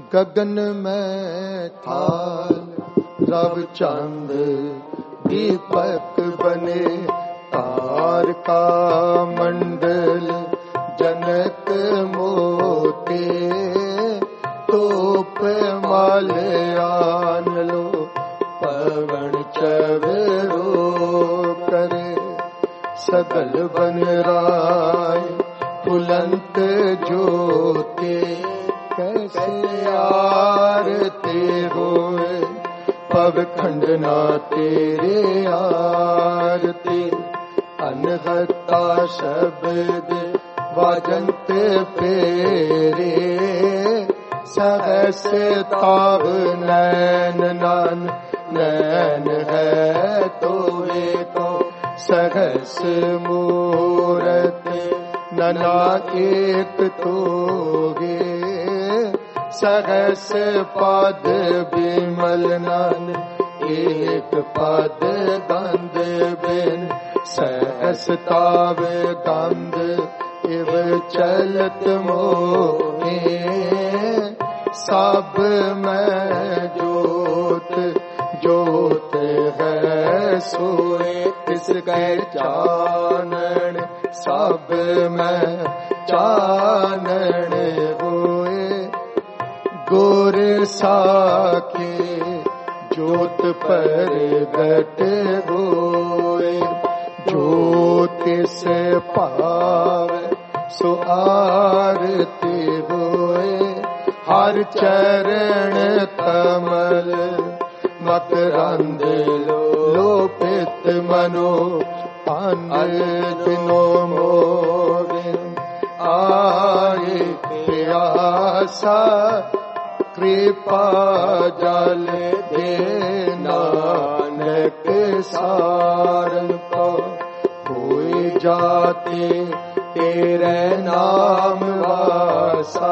गगन में थाल रव चंद दीपक बने, तारका मंडल जनक मोते, तोप माल्यान लो पवन चवेरो करे, सगल बन राय फुलंत ज्योते, कैसे आरती होए पव खंडना तेरे आरती, अनहता शब्द वाजंत फेरे, सहस ताव नैन नान नैन है तोरे को, सहस मूरत नना एक तोगे, सहस पद बिमल नन एक पद गंध बिन, सहस ताव गंध इव चलत मोहे, सब में जोत जोत है सोए, किसके चानन सब में चानन होए, गोर साके जोत पर घट होए, ज्योतिष पावे सो आरती होए, हर चरण कमल मकरंद लोपित मनो, दिनो मोरे आए प्यासा, कृपा जल दे नानक सारन को, कोई जाते तेरे नाम वासा,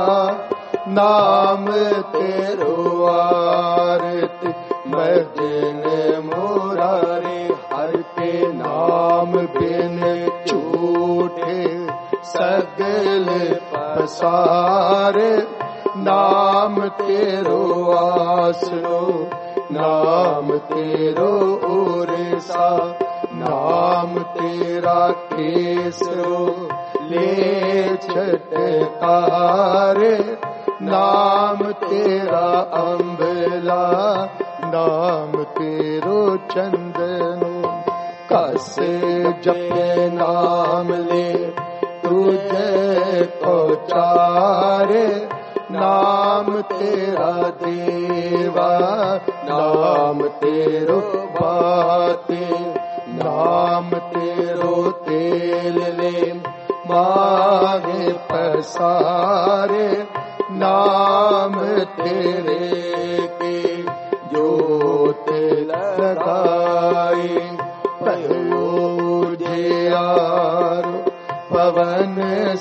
नाम तेरो आरती मर्जन मुरारे, हर के नाम बिन झूठे सगल पसारे, नाम तेरो आसरो नाम तेरो ओरसा, नाम तेरा केसरो ले छटकारे, नाम तेरा अम्बला नाम तेरो चंदनो, कस जपे नाम ले तुझे को चारे, नाम तेरा देवा नाम तेरो बाते, नाम तेरो तेल ले मागे पसारे, नाम तेरे के जोत लगाए, पहलो जियार पवन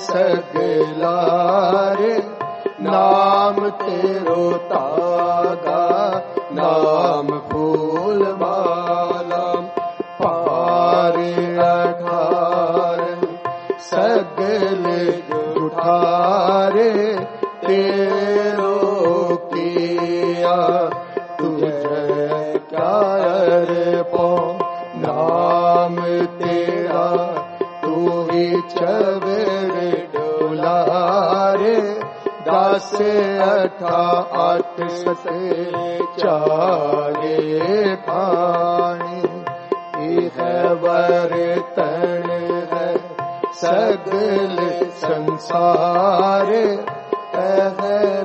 सगलारे, नाम तेरो तागा नाम फूल माला, पारे अठार सगल जुठारे, तेरो किया तुझे क्या अर्पो, नाम तेरा तू ही चवेरे डुलारे, दास अठा आठ सते चारे पानी, है वर्तन है सगल संसार, है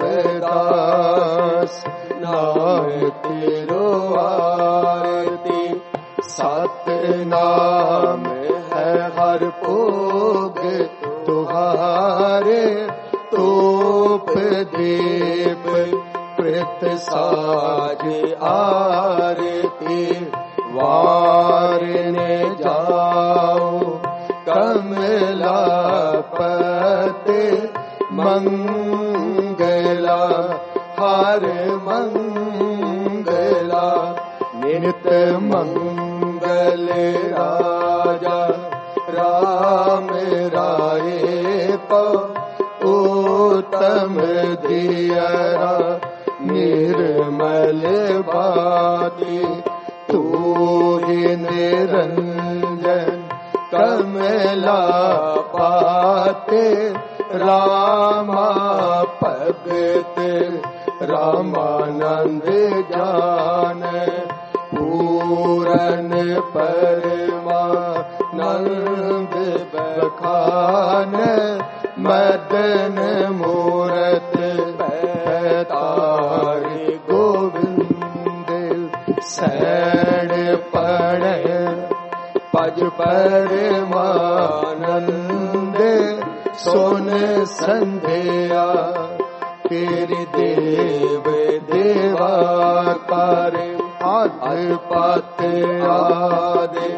रविदास नाम तेरो आरती, सत नाम है हर भोग तुहारे, तोप दीप कृत साज आरती, वारने जाओ कमला पते, मंगला हर मंगला, नित मंगल राजा राम राये पो, गौतम दियरा निर्मल बाती, तू ही निरंजन कमला पाते, रामा भगत रामानंद जान, पूरन परमानंद बखान, मदन मूरत पैतारी गोविंद, सैण पढ़ पज परमानंद, सोन संध्या तेरी देव देवाकार, आदि पात आदि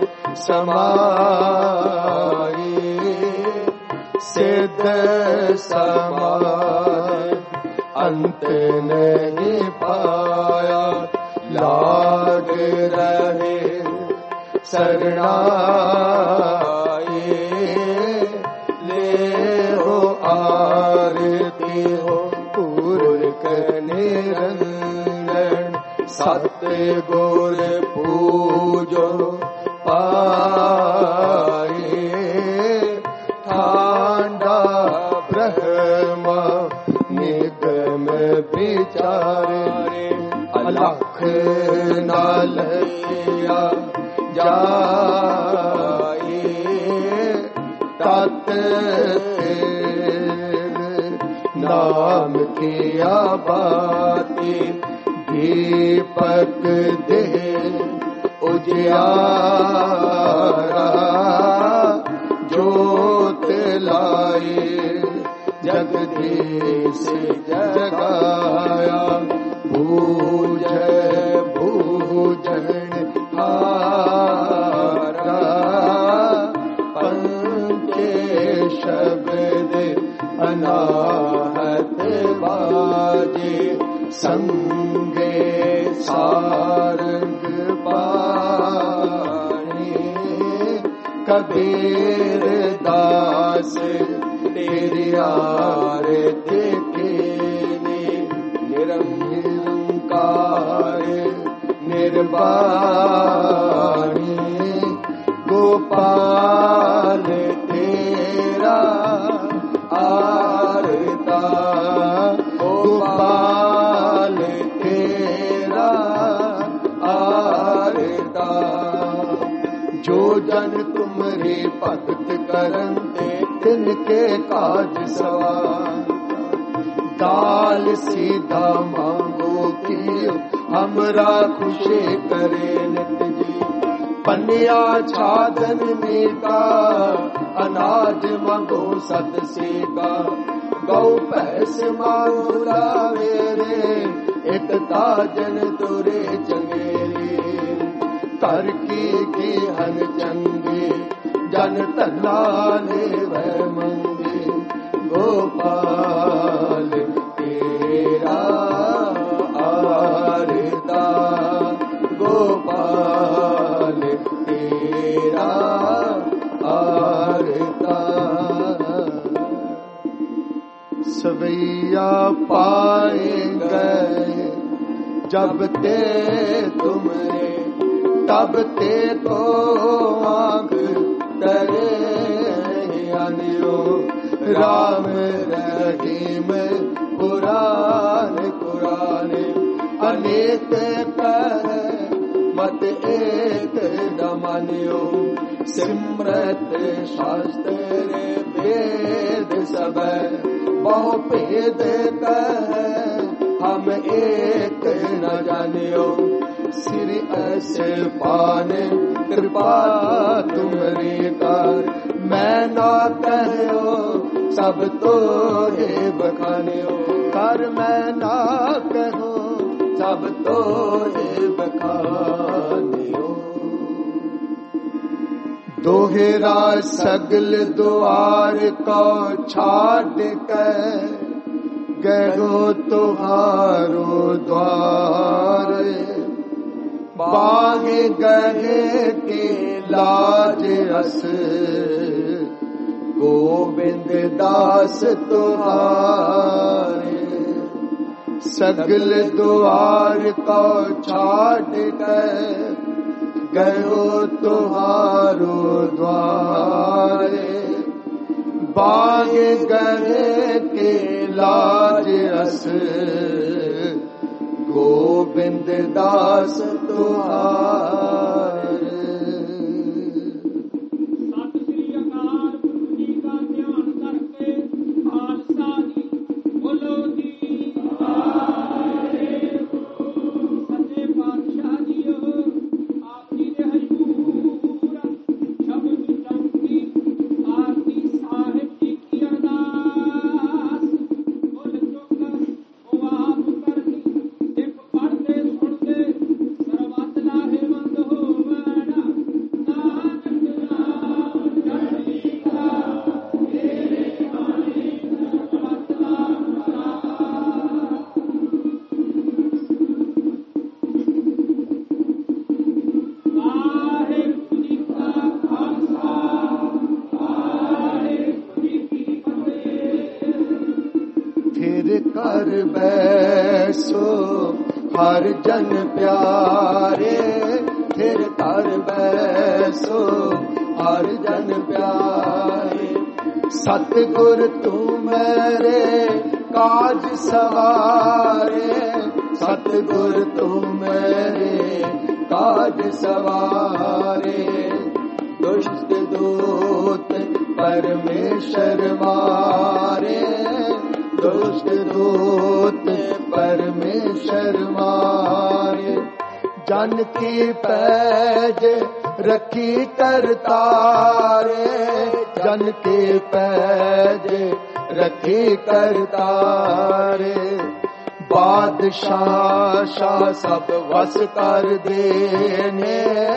समाई, सिद्ध समाय अंत नहीं पाया, लाग रहे शरणाई, ले हो आरती हो पूर्क निरंजन, सत्य गुर पूजो पाए, ठांडा ब्रह्मा निगम विचारे, अलख नालया जाए, तत नाम किया बाती, दीपक दे उजियारा, ज्योत लाई जगदीश जगाया, भूज भूजन हारा, पंचे शब्द अनाहत बाजे, संगे सारंग पानी, कबीर दास तेरी आरती कीनी, निरंकार निर्वाणी, गोपाल तेरा आरता, गोपाल तेरा आरता, जो जन तुमरी भगत करते, तिनके काज सवार, दाल सीधा मांगो की हमरा खुशे करे नित जी, पन्या छादन मीका अनाज मांगो सत सीका, गौ भैंस मांगो लावेरे, एक ताजन तुरे चंगेरी, कर की हन चंगे, जन तना ले वह मंगे, गोपाल तेरा आरता, गोपाल तेरा आरता, सवैया पाए गए जब ते तुमरे, तब ते तो आंख तरे अनियो, राम रहीम कुरान कुरान, अनेक कह मत एक न मानियो, सिमरत शास्त्र वेद सब, बहु भेद कह हम एक न जानियो, श्री ऐसे पाने कृपा तुम्हारी कार, मैं ना कहो सब तो हे बखानियो, कर मैं ना कहो सब तो हे बखानियो, दोहरा सगल द्वार को छाड़ कर, गयो तुहारो द्वार, बागे गए के लाज अस, गोविंद दास तुम्हारे। सगल द्वार को छाड़ कर गयो तुम्हारो द्वारे। बाग गए के लाज अस गोविंद दास तुम्हारे। सत श्री अकाल पुरख जी का ध्यान करके खालसा जी बोलो जी। सच्चे पातशाह जीओ आप जी दे हजूर शब्द चौकी आरती साहिब जी की अरदास बोल चौकस वो आप करनी। एक पढ़ते सुनते सर्वत लाहेवंद हो मैना। नानक नाम चढ़ी का तेरे बाणी सर्वत लाभ। वाहिगुरू जी का खालसा वाहिगुरू जी की फतेह। फिर कर बैसो हर जन प्यारे। फिर कर बैसो हर जन प्यारे। सतगुर तू मेरे काज सवारे। सतगुर तू मेरे काज सवारे। दुष्ट दूत परमेश्वर मारे। दुष्ट दूत परमेश्वर मारे। जन की पैज रखी करतारे। जन की पैज रखी करतारे। बादशाह शाह सब वस कर देने।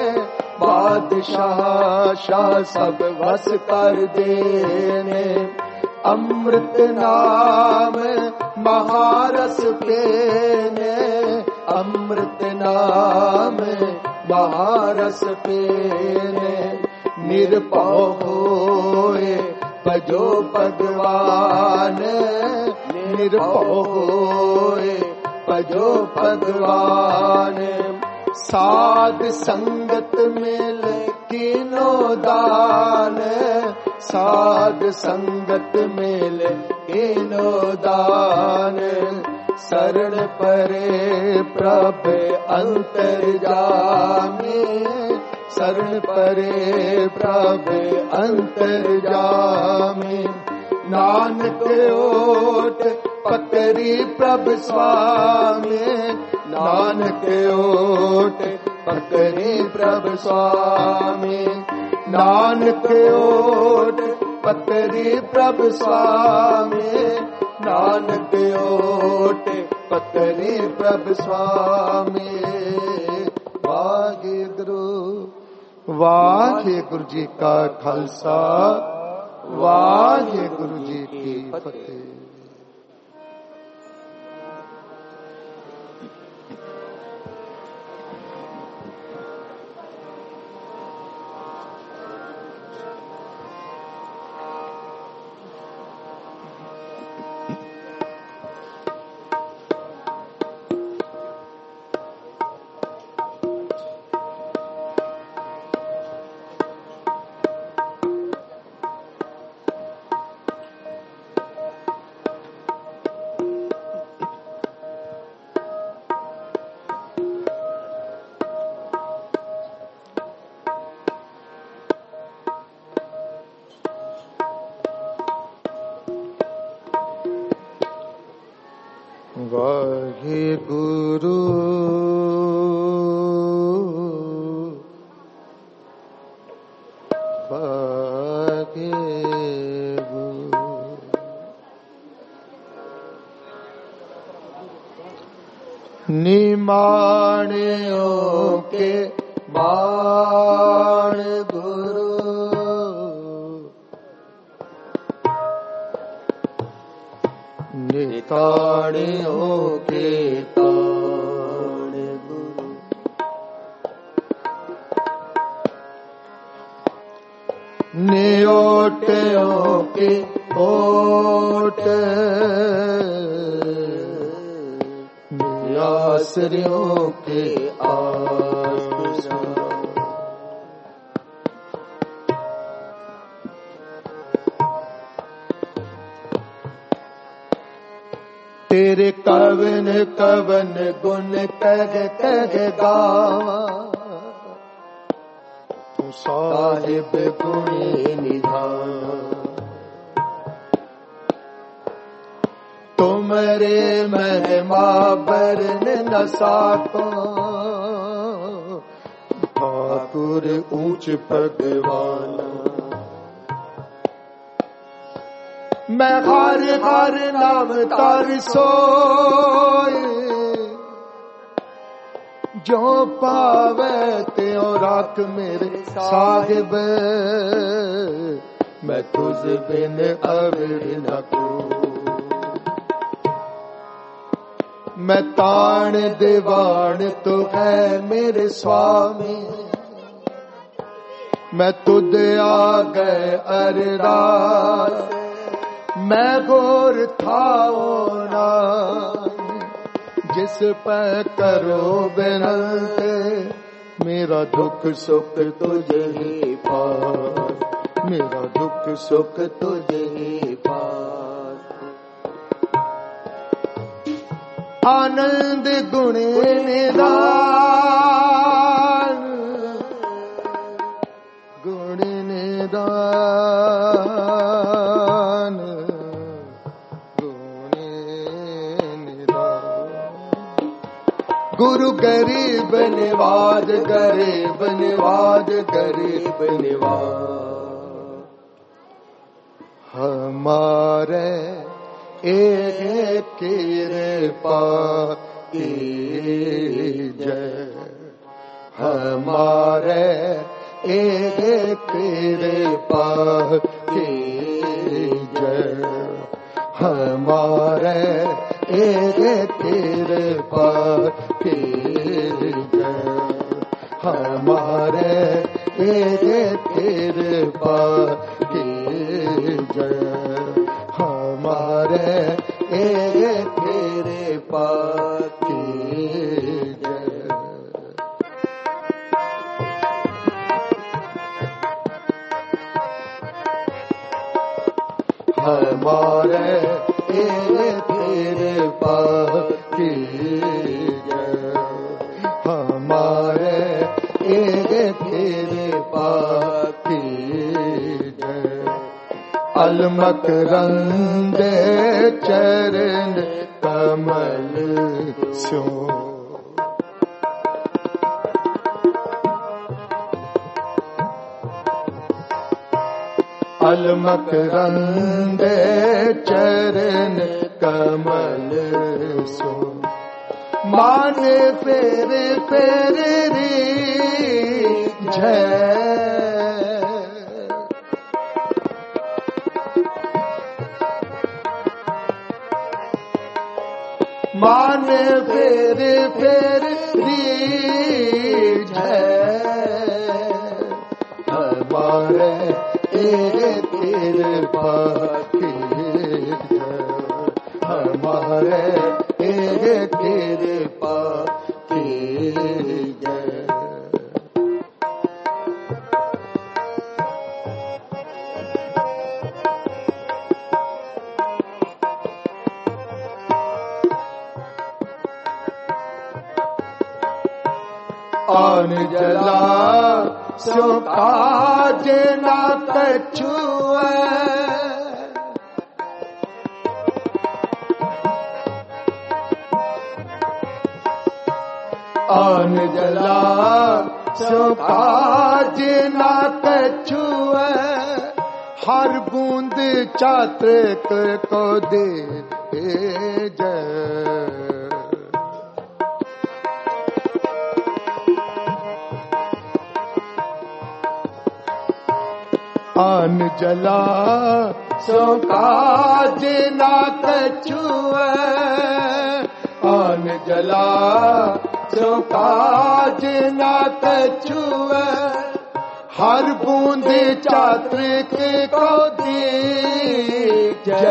बादशाह शाह सब वस कर देने। अमृत नाम महारस पेने। अमृत नाम महारस पेने। निरपौ होए भजो भगवान। निरपौ होए भजो भगवान। साध संगत मिले कीनो दान। साध संगत मिले कीनो दान। शरण परे प्रभ अंतर जामे। शरण परे प्रभ अंतर जामे। नानक ओट पकड़ी प्रभ स्वामी। नानक ओट पकड़ी प्रभ स्वामी। नानक ओट पकड़ी प्रभ स्वामी। नानक ओट पकड़ी प्रभ स्वामी। वाहिगुरु वाहिगुरु जी का खालसा वाहिगुरु जी की फतेह। वाहिगुरु वाहिगुरु। निमाणियों के बाण गुरु। निताणियों के ताण गुरु। नियोटियों के कोट, आश्रयों के आस। तेरे कवन कवन गुण कह गावा, तू साहिब गुणी निधान। तुमरे महिमा बरन न साको, ठाकुर ऊंच भगवान। मैं हर हर नाम तर सोए, जो पावे त्यों राख मेरे साहिब। मैं तुझ बिन अविर न को, मैं ताण दीवान तो है मेरे स्वामी। मैं तुद आ गए अरदास, मैं घोर थाओ ना, जिस पे करो बिनते। मेरा दुख सुख तुझे ही पास, मेरा दुख सुख तुझे ही पास। आनंद गुण निधान, गुण निधान, गुण निधान। गुरु गरीब निवाज, गरीब निवाज, गरीब निवाज। हमारे एक कृपा की जय, हमारे एक कृपा की जय, हमारे एक कृपा की जय, हमारे एक कृपा की जय, हमारे एक कृपा की जय। हमारे एक कृपा की जय, हमारे एक कृपा की जय। अलमकरंदे चरण कमल सो, अलमकरंदे चरण कमल सो। माने फेरे फेरे री जय, माने फेरे फेरे री जय, हमारे एक कृपा की जय, हमारे एक कृपा की जय। आन जला सो काज ना कछुए, आन जला सो काज ना कछुए। हर बूंद चातक को दे जय, आन जला सो काज ना कछुए, आन जला सो काज ना कछुए। हर बूंद चात्रिक को दीजय।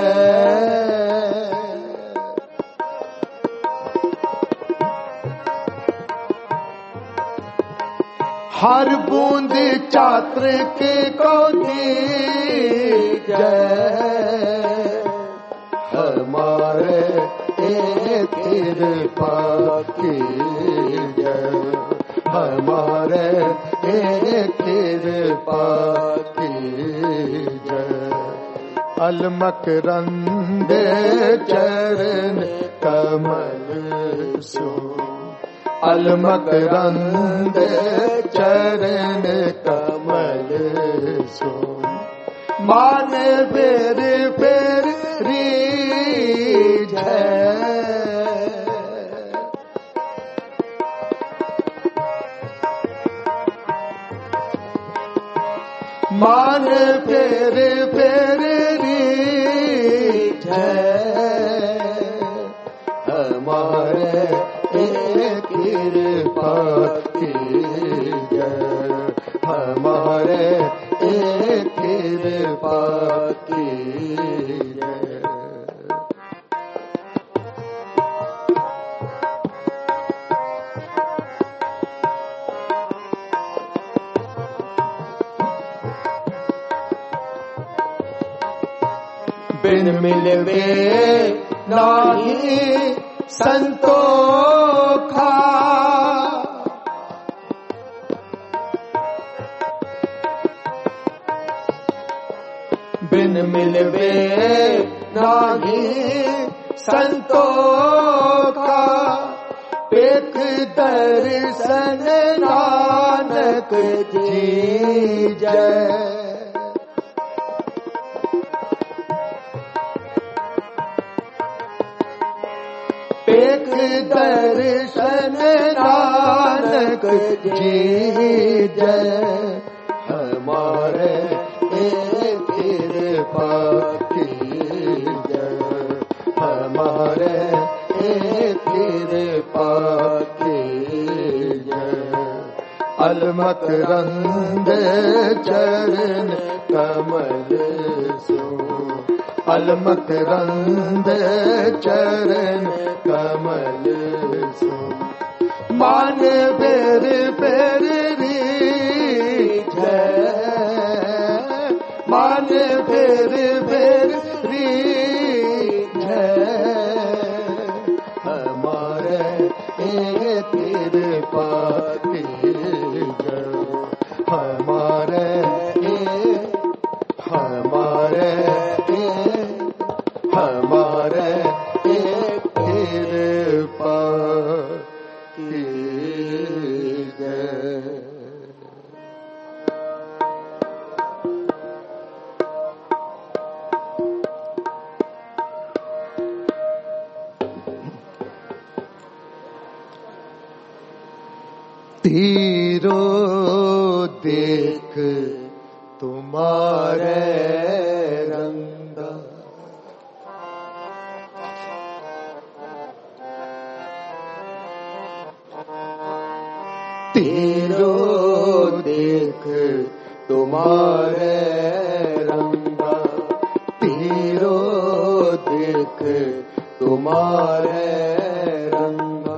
हर बूंद चात्रिक को दीजय। हमारे कृपा कीजय। हमारे कृपा कीजय। अलमकरंद चरण कमल सो। अलमकरंद चरण कमल सो। मान बेर बेर रीझै। मान फेर फेर रीझै। हमारे कृपा कीजय। हमारे कृपा कीजय। बिन मिलवे नाही संतोखा। बिन मिलवे नाही संतोखा। एक दर्शन नानक जीजय। एक दर्शन नानक जीजय। हमारे कृपा कीजय। हमारे कृपा कीजय। अलमकरंद चरण कमल सो। अलमकरंद चरण कमल सो। मान बेर बेर रीझै। मान बेर बेर रीझै। हमारे कृपा कीजय। हमारे हमारे हमारे कृपा कीजय। तीरो देख तुम्हारे रंगा। तीरो देख तुम्हारे रंगा। तीरो देख तुम्हारे रंगा।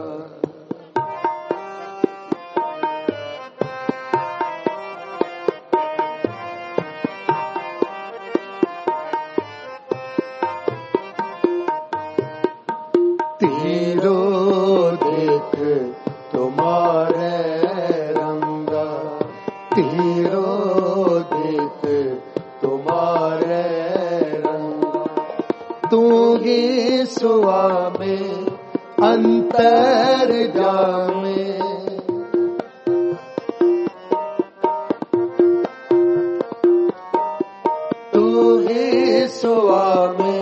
तीरो देख तुम्हारे रंगा। तीरो देख तुम्हारे रंगा। तू ही स्वामी अंतर्जामी। तू ही स्वामी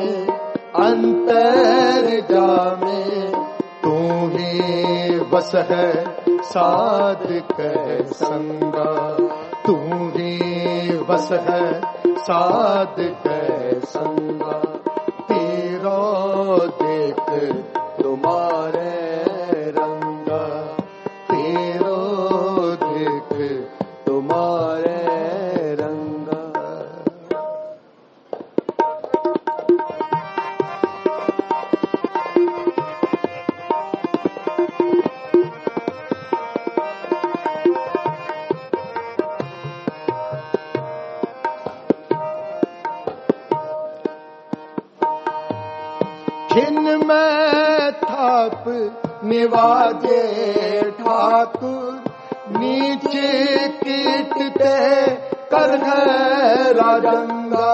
अंतर्जामी। तू ही बस है साधक संगा। तू ही बस है साधक संगा। तेरो देख तुम्हारे रंगा। तेरो देख तुम्हारे में थाप निवाजे ठाकुर, नीचे कीटते कर है राजंगा।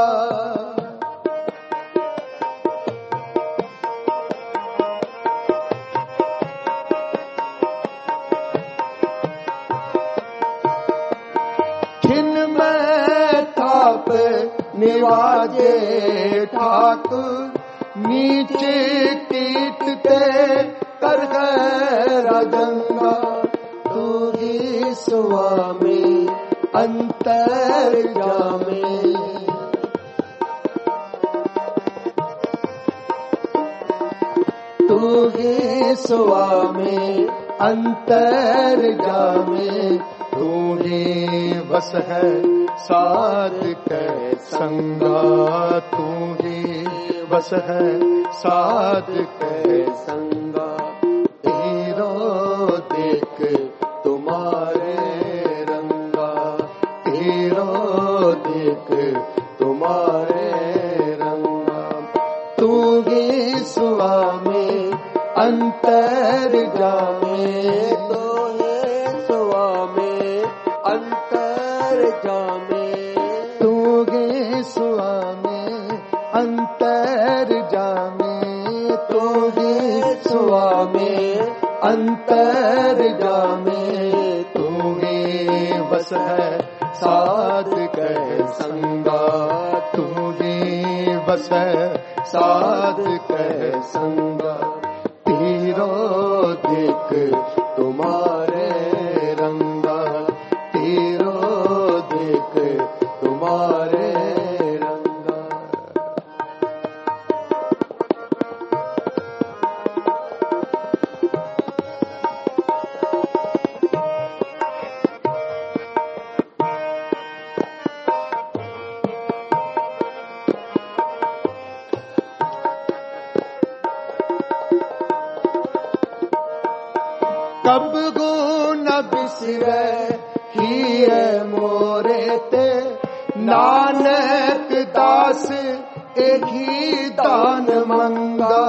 खिन में थाप निवाजे ठाकुर, नीचे कीटते कर है राजंगा। तू ही स्वामी अंतर जामे, तू ही स्वामी अंतर जामे। तू ही बस है साध के संगा, तू ही बस है साध के संगा। तीरो देख तुम्हारे रंगा, तीरो देख तुम्हारे रंगा। तू ही स्वामी अंतर जामे, तो है स्वामी अंतर जामे। तू ही स्वामी अंतर जामे, तू ही स्वामी अंतर जामे। तू ही बस है साध के संगा, तू ही बस है साध के संगा। तीरो देख तुम्हारे रंगा, तीरो देख तुम्हारे रंगा। कब गो न बिसरे ही मोरे ते, नानक दास एक ही दान मंगा।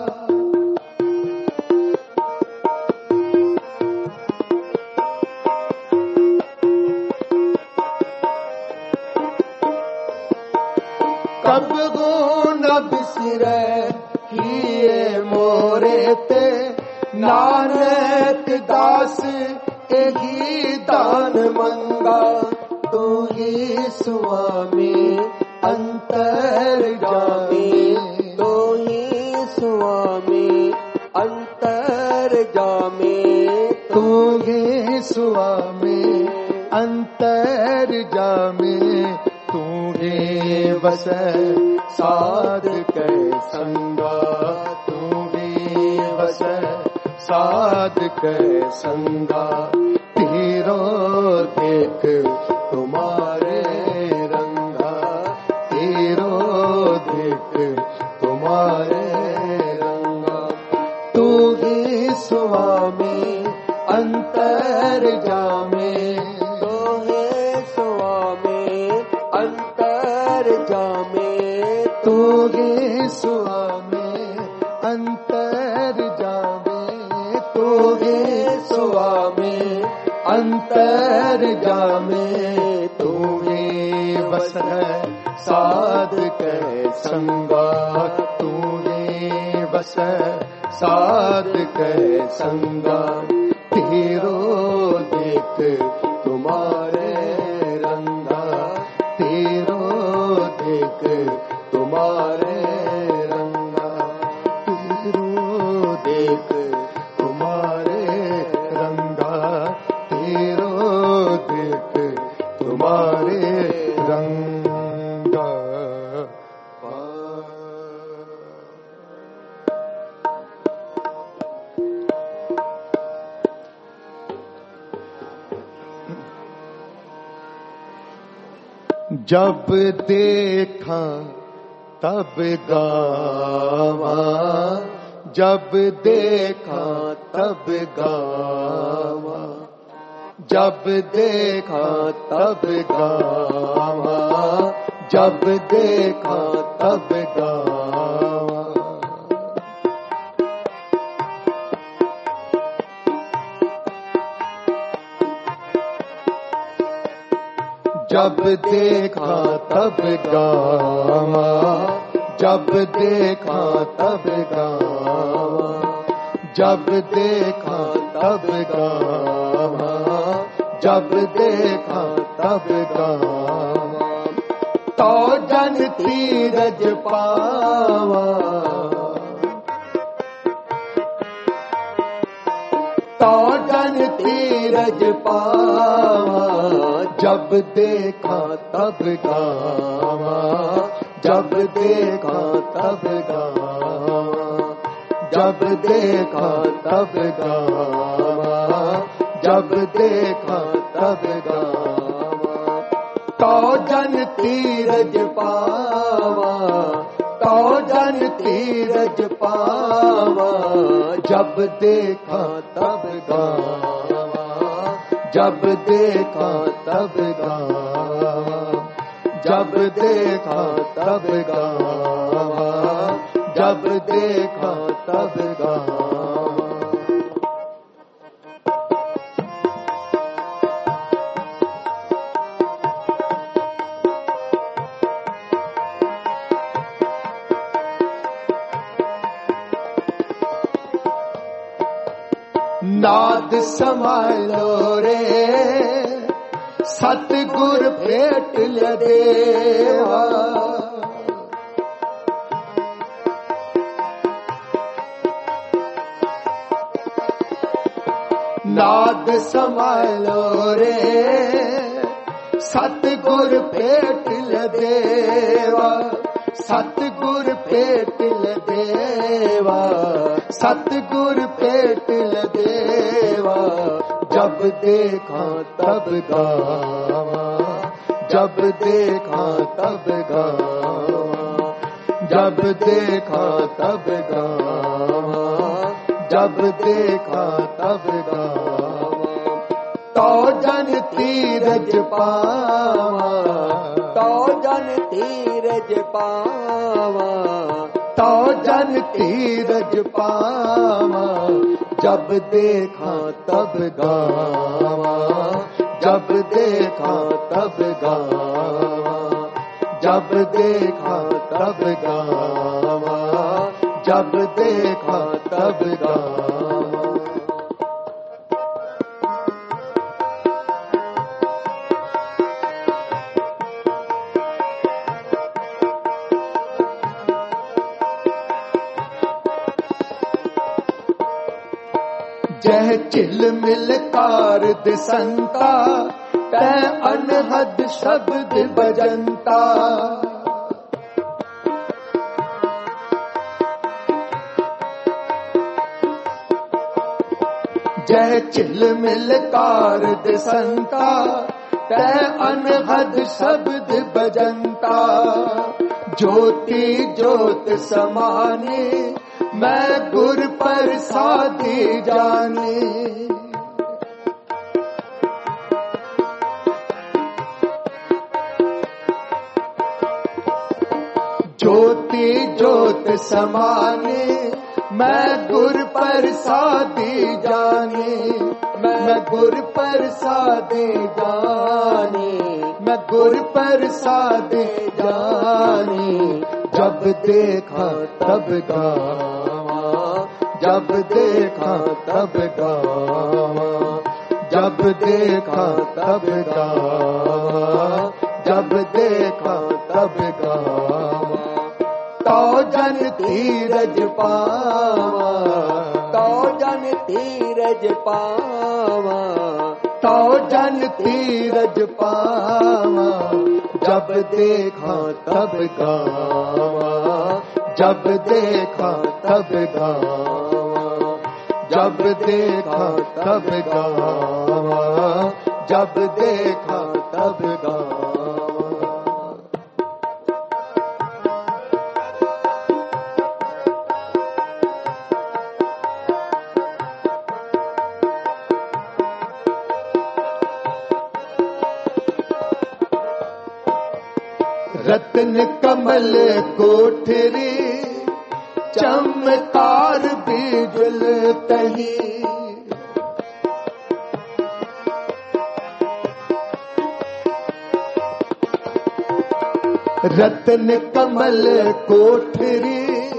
कब गो न बिसरे ही मोरे ते, नानक दास एही दान मंगा। तू ही स्वामी अंतर जामे, तू ही स्वामी अंतर जामे। तू ही स्वामी अंतर जामे। तू ही बस साध के संगा, तू ही बस साध के संगा। तीरो देख तुम्हारे रंगा, तीरो देख तुम्हारे रंगा। तू ही स्वामी अंतर जामे, तू ही स्वामी अंतर जामे। तू ही स्वामी अंतर जामे, तू ही स्वामी अंतर जामे। तू ही बस है साध के संगा, तू ही बस है साध के संगा। तीरो देख तुम्हारे रंगा, तीरो देख तुम्हारे रंगा। तीरो देख तुम्हारे रंगा, तीरो देख तुम्हारे रंगा। जब देखा तब गावा, जब देखा तब गावा, जब देखा तब गावा, जब देखा तब गावा। जब देखा तब गावा, जब देखा तब गावा, जब देखा तब गावा, जब देखा तब गावा, तो जन धीरज पावा, तो जन धीरज पावा, जब देखा तब गावा, जब देखा तब गावा, जब देखा तब गावा, जब देखा तब गावा, तो जन धीरज पावा, तो जन धीरज पावा, जब देखा तब गावा, जब देखा तब गावा, जब देखा तब गावा, जब देखा तब गावा। नाद संभालो रे सतगुर भेट ल देवा, नाद संभालो रे सतगुर भेट ल देवा, सतगुर भेट ल देवा, सतगुर भेट ल देवा, जब देखा तब गावा, जब देखा तब गावा, जब देखा तब गावा, जब देखा तब गावा, तो जन धीरज पावा, तो जन धीरज पावा, तो जन धीरज पावा, जब देखा तब गावा, जब देखा तब गावा, जब देखा तब गावा, जब देखा तब गावा। जह चिल मिल कार दिसंता, तै अनहद शब्द बजंता, जह चिल मिल कार दिसंता, तै अनहद शब्द बजंता, ज्योति ज्योत समाने, मैं गुर पर साधी जाने, ज्योति ज्योत समाने, मैं गुर पर साधी जाने, मैं गुर पर साधी जाने, मैं गुर पर साधी जाने, जब देखा तब गावा, जब देखा तब गावा, जब देखा तब गावा, जब देखा तब गावा, तो जन धीरज पावा, तो जन धीरज पावा, तो जन धीरज पावा, जब देखा तब गावा, जब देखा तब गावा, जब देखा तब गावा, जब देखा तब गावा। रत्न कमल कोठरी, चमकार बिजुल तही, रत्न कमल कोठरी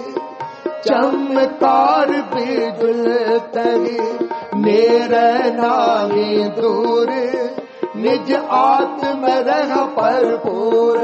चमकार बिजुल तरी नेर नाही दूर निज आत्म रह भरपूर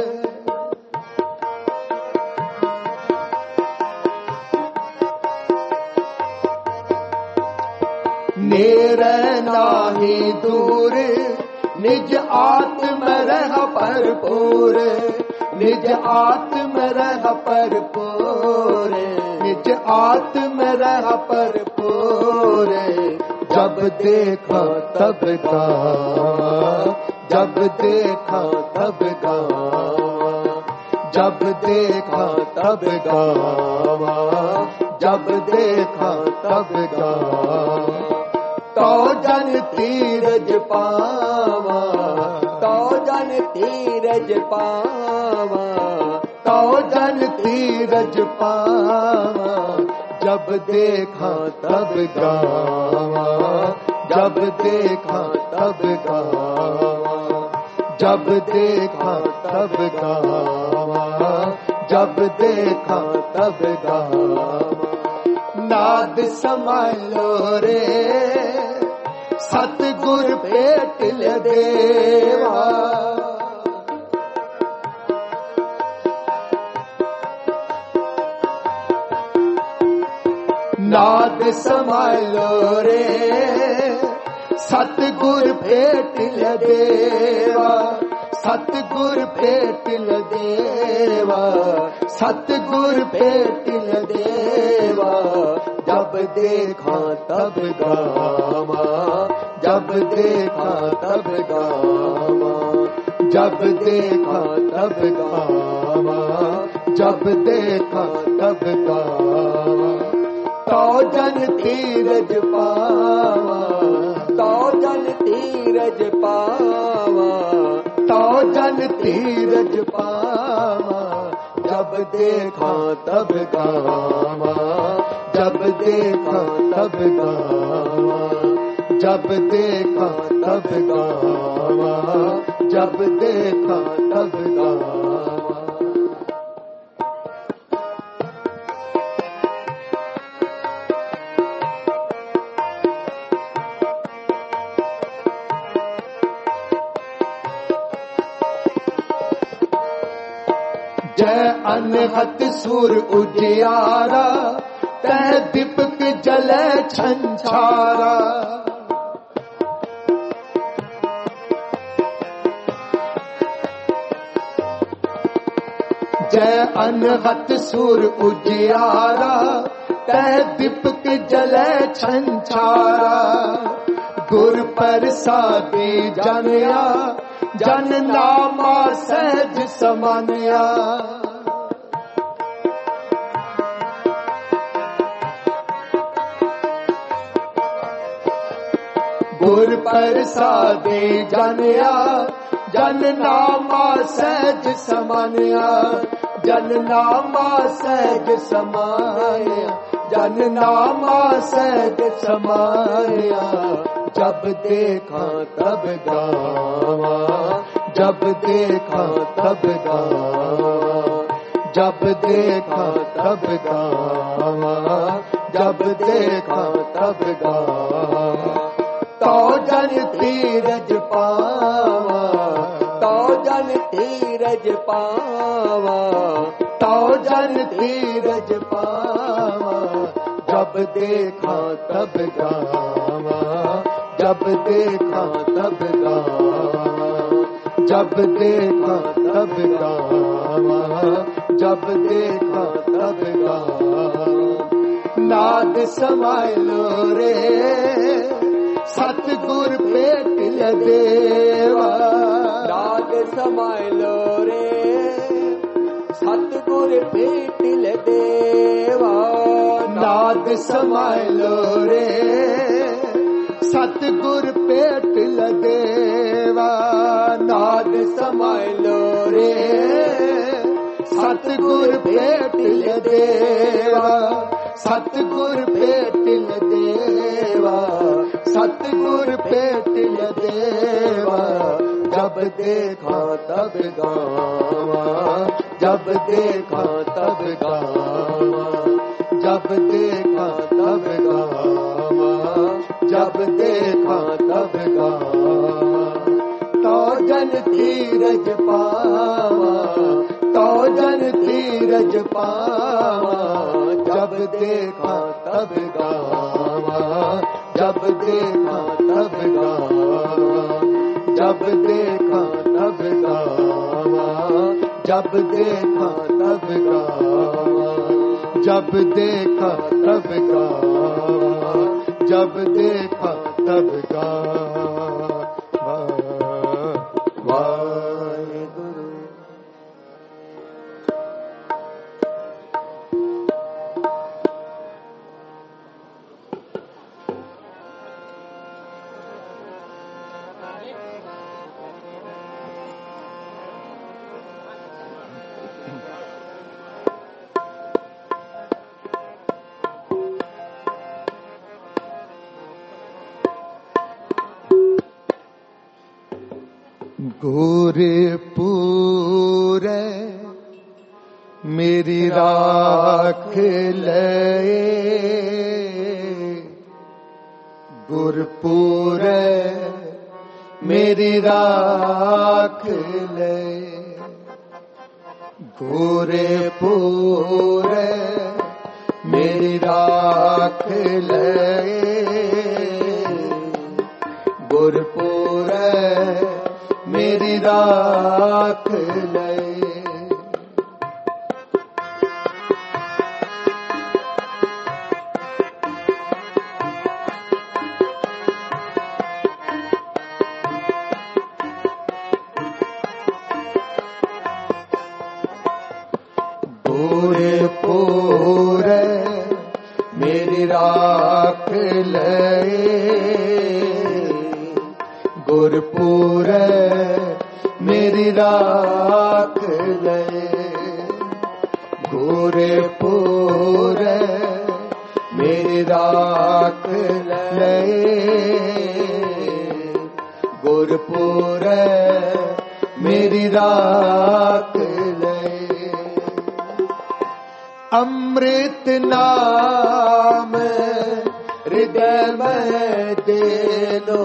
नेर नाही दूर निज आत्म रह भरपूर निज आत्म रह भरपूर निज आत्म रह भरपूर जब देखा तब गावा जब देखा तब गावा जब देखा तब गावा जब देखा तब गावा तो जन तीरज पावा तो जन तीरज पावा तो जन तीरज पावा जब देखा तब गावा जब देखा तब गावा जब देखा तब गावा जब देखा तब गावा नाद समालो रे सतगुर भेट ले देवा नाद समालो रे सतगुर भेट ले देवा सतगुर भेट ले देवा सतगुर भेट ले देवा जब देखा तब गावा जब देखा तब गावा जब देखा तब गावा जब देखा तब गावा तो जन धीरज पावा तो जन धीरज पावा तो जन धीरज पावा जब देखा तब गावा जब देखा तब गावा जब देखा तब गावा जब देखा तब गावा जय अनहत सुर उजियारा तह दीपक जले छंछारा जय अनहत सुर उजियारा तह दीपक जले छंछारा गुर प्रसादी जनिया जन नामा सहज समानिया गुर प्रसादी जनिया जन नामा सहज समानिया जन नामा सहज समाया जन नामा सहज समाया जब देखा तब गावा जब देखा तब गावा जब देखा तब गावा जब देखा तब गावा तो जन धीरज पावा तो जन धीरज पावा तो जन धीरज पावा जब देखा तब गावा जब देखा तब गावा जब देखा तब गावा जब देखा तब गावा नाद समालो रे सतगुर भेट ले देवा नाद समालो रे सतगुर भेट ले देवा नाद समालो रे सतगुर भेट ले देवा नाद समालो रे सतगुर भेट ले देवा सतगुर भेट ले देवा सतगुर भेट ले देवा जब देखा तब गावा, जब देखा तब गावा, जब देखा तब गावा, जब देखा तब गावा। तो जन धीरज पावा, तो जन धीरज पावा, जब देखा तब गावा, जब देखा तब गावा, जब देखा तब गावा, जब देखा तब गावा, जब देखा तब गावा, जब देखा तब गावा। वाहेगुरु। गुरपुर मेरी राख ले, गुरपुर मेरी राख ले, गुरपुर मेरी राख ले, गुरपुर मेरी राख ले। गुरपुर मेरी राख ले, गुरपुर मेरी राख ले, गुरपुर मेरी राख ले, गुरपुर मेरी राख ले। अमृत नाम हृदय में दे लो,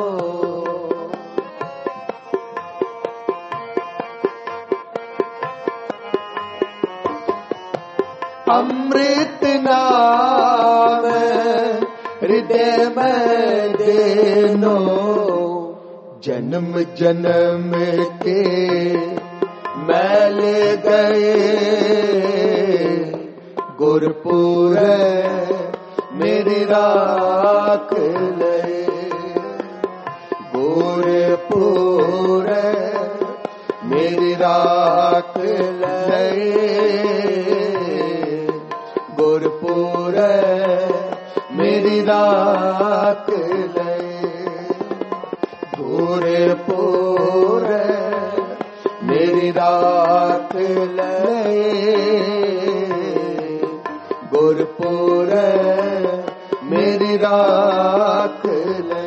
अमृत नाम हृदय में देनो, जन्म जन्म के मैल गए, गुरपुर मेरी राख ले, गुरपुर मेरी राख ले, गुरपुर मेरी राख ले, गुरपुर मेरी राख ले, गुरपुर मेरी राख ले।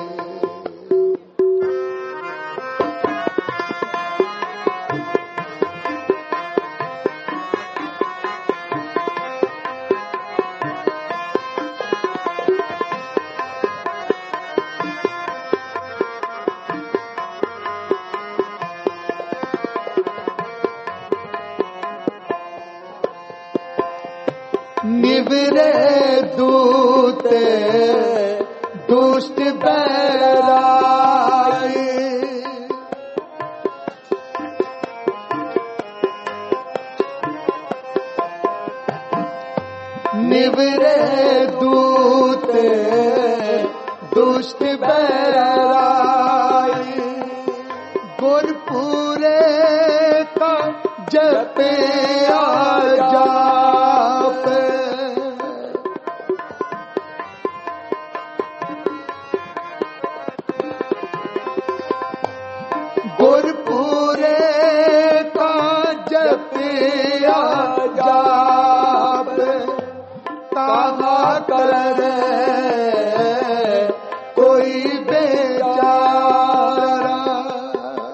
निवरे दूत दुष्ट बैराई, निवरे दूत दुष्ट बैराई, गुरपुरे का जपे आ जाप, गुरपुरे का जपिया जाप, ताहा कर कोई बेचारा,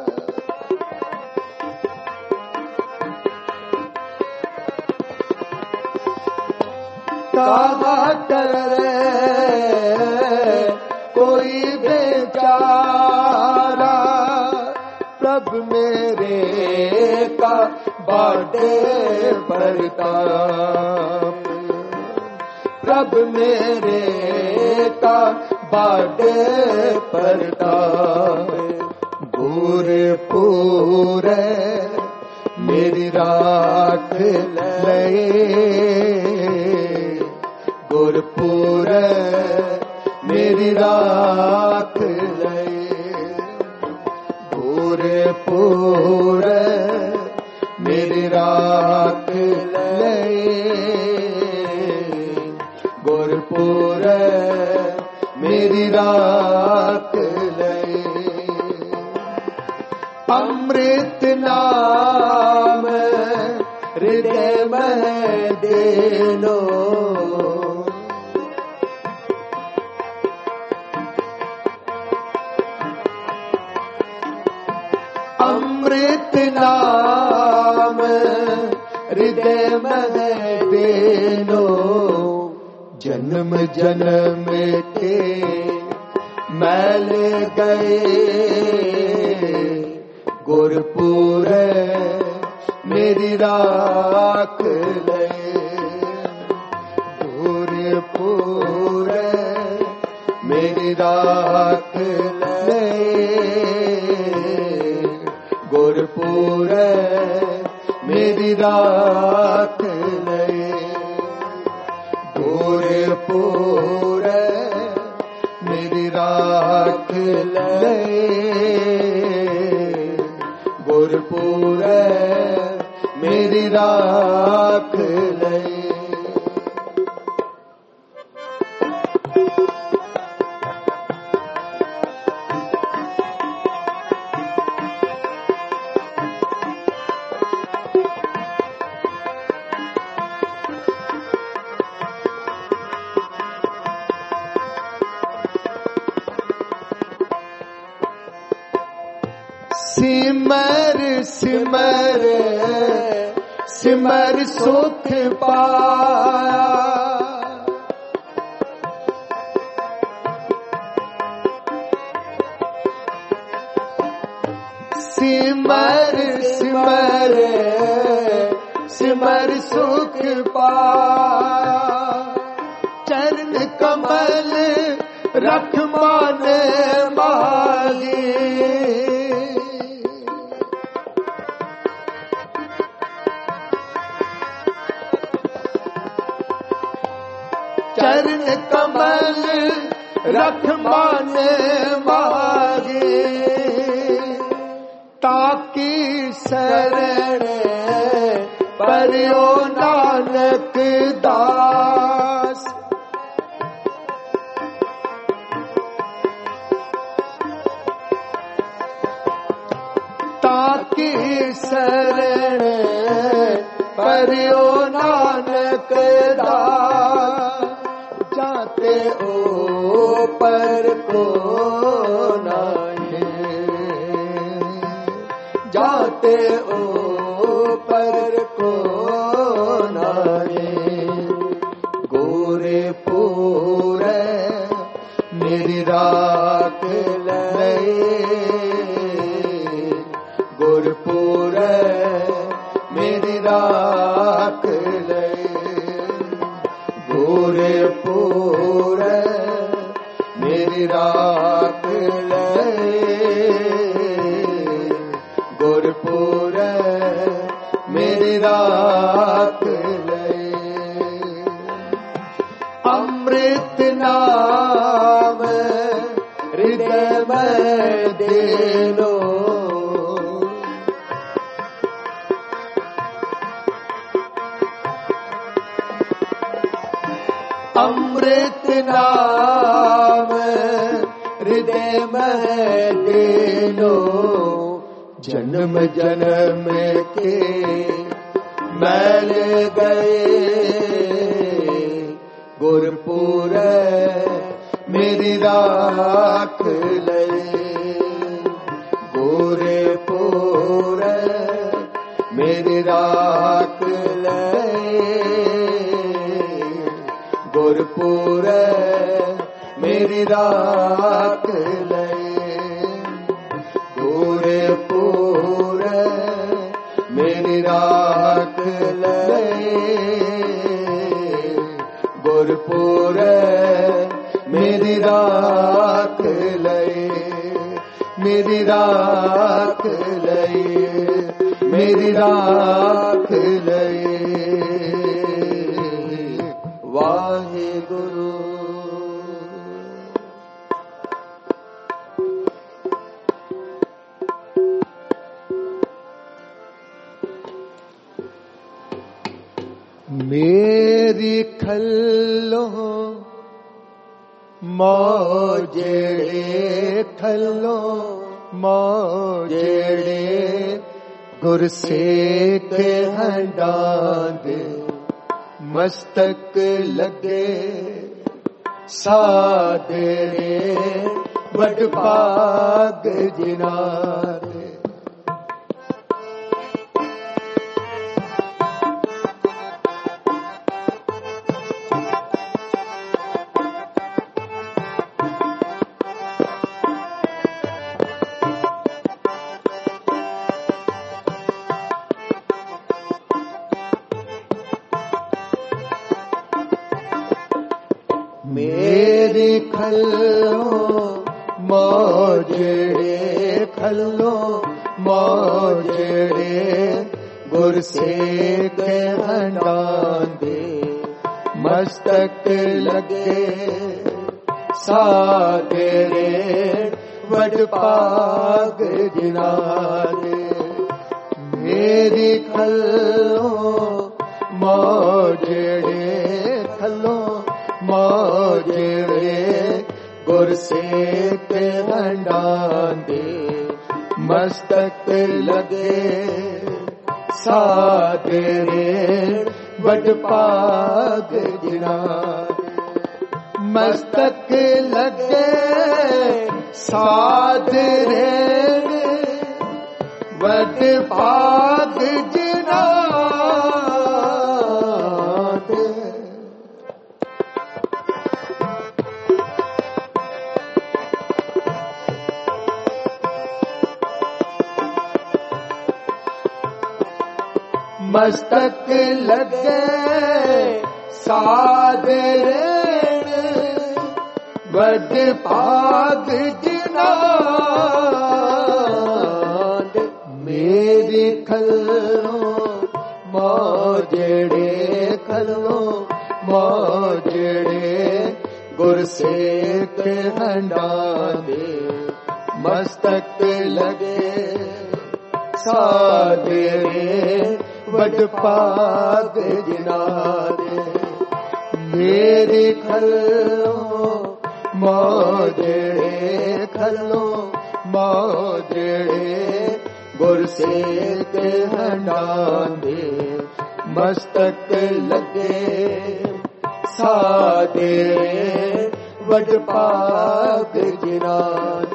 का बाटे प्रताप, प्रभु मेरे का बाटे प्रताप। गुरपुर मेरी राख लए, गुरपुर मेरी राख लए, गुरपुर मेरी राख लए, गुरपुर मेरी राख लए। अमृत नाम हृदय में देनो, अमृत नाम हृदय में देनो। जन्म जन्म के मैल गए, गुरपुर मेरी राख लए, गुरपुर मेरी राख लए, गुरपुर मेरी राख लए, गुरपुर मेरी राख लए, गुरपुर मेरी राख लए। सिमर सिमर सिमर सुख पाया, सिमर सिमर सिमर सुख पाया। चरण कमल रख मान मागे, चरण कमल रख मान मागे। ताकि शरण परियो नानक दास, ताकि शरण परियो नानक दास। जाते ऊपर को नाहे, जाते ऊपर को नाहे। गुरपुर मेरी राख लए, गुरपुर मेरी राख लए, गुरपुर मेरी राख लए, गुरपुर मेरी राख लए। अमृत नाम हृदय में देनो, अमृत नाम हृदय में देनो। जन्म जन्म के मैल गए, गुरपुर मेरी राख लए, गुरपुर मेरी राख लए, गुरपुर मेरी राख लए, गुरपुर गुरपुरे मेरी राख लए, मेरी राख लए, मेरी राख लए। वाहिगुरु। मेरी खल्लो मौजेड़े, खल्लो मौजेड़े, गुरसेक हंडांद मस्तक लगे सादरे, वडभाग जिनाद। मेरी खल्लो मौजेड़े, खल्लो मौजेड़े, गुरसेक हंडांदे मस्तक लगे सादरे, वडभाग जिनादे। मेरी खल्लो मौजेड़े, खल्लो मौजेड़े, गुरसेक हंडांदे मस्तक लगे सादरे, वडभाग जिनादे। मस्तक लगे सादरे, वडभाग जिनादे। मस्तक लगे सादरे, वडभाग जिनाद। मेरी खल्लो मौजेड़े, खल्लो मौजेड़े, गुरसेक हंडांदे मस्तक लगे सादरे, वडभाग जिनादे। मेरी खल्लो मौजेड़े, खल्लो मौजेड़े, गुरसेक हंडांदे मस्तक लगे सादरे, वडभाग जिनादे।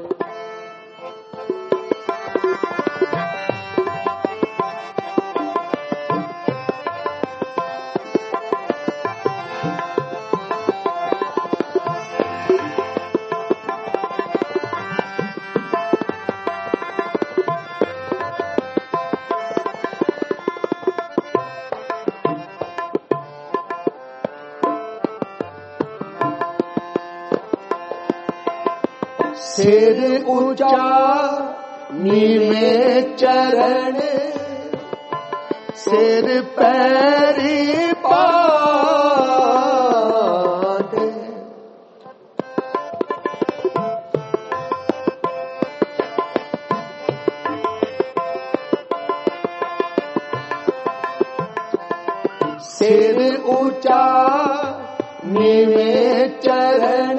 सिर ऊंचा नीवे चरण, सिर पैरी पाद। सिर ऊंचा नीवे चरण,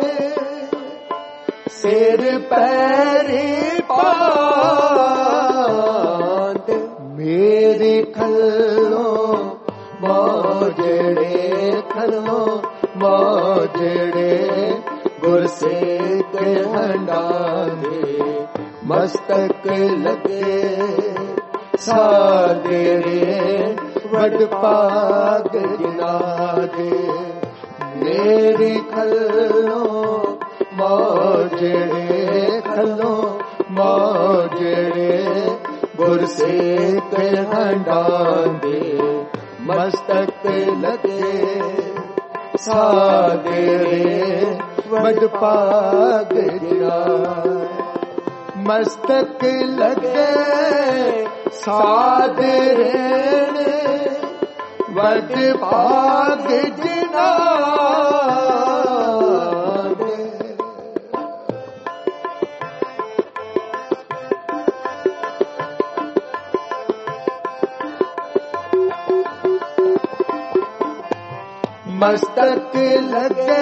सिर पैरी पाद। मेरी खल्लो मौजेड़े, खल्लो मौजेड़े, गुरसेक हंडांदे मस्तक लगे सादरे, वडभाग जिनादे। मेरी खल्लो मौजेड़े, खल्लो मौजेड़े, गुरसेक हंडांदे मस्तक लगे सादरे वड पाग जाए। मस्तक लगे सादरे वड पाग जिना मस्तक लगे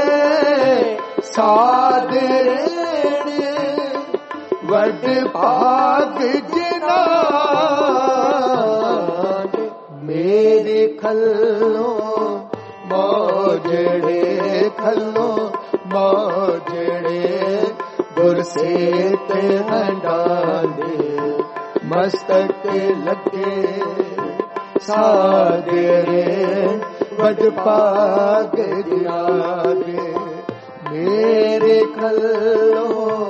सादरे वड भाग जिना मेरे खल्लो मौजड़े खल्लो मौजड़े गुरसेत हंडांदे। मस्तक लगे सादरे वड पाग जागे। मेरे खल्लो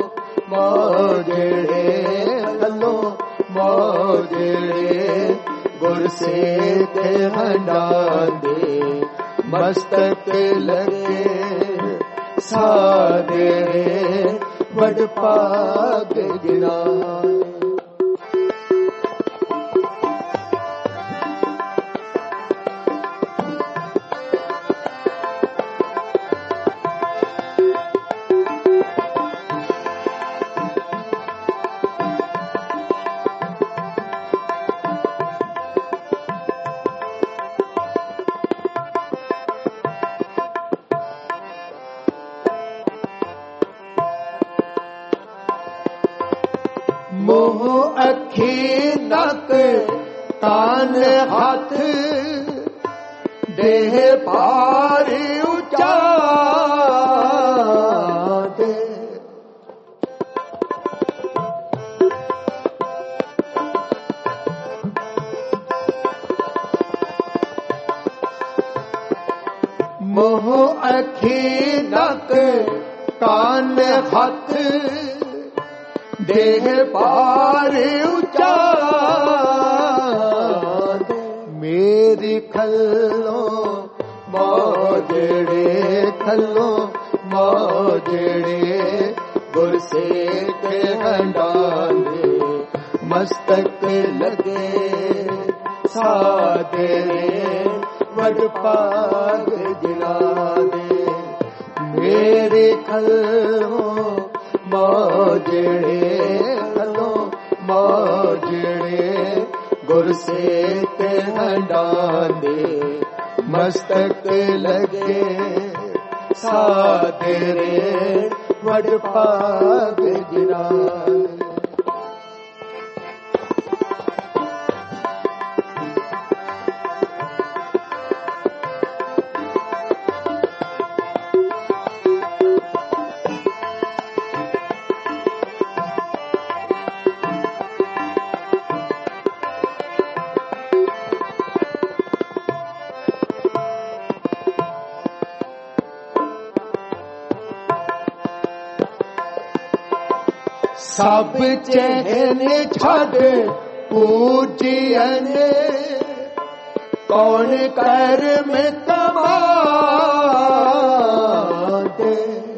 मौजड़े खल्लो मौजड़े गुरसेत हंडांदे। मस्तक लगे सादरे वड पाग जागे। मोह अखी नक कान हाथ देह पार ऊंचा दे। मोह अखी नक कान हाथ देह पार ऊंचा मेरी खल्लो मौजड़े खल्लो मौजड़े गुरसेत हंडांदे। मस्तक लगे सादरे वड पाग जिना दे। मेरे खल्लो मौजड़े खल्लो मौजड़े गुरसेत हंडांदे। मस्तक लगे सादरे वड पाग जागे। सब चहने छड़ पूजियने कौन कर में कमाते।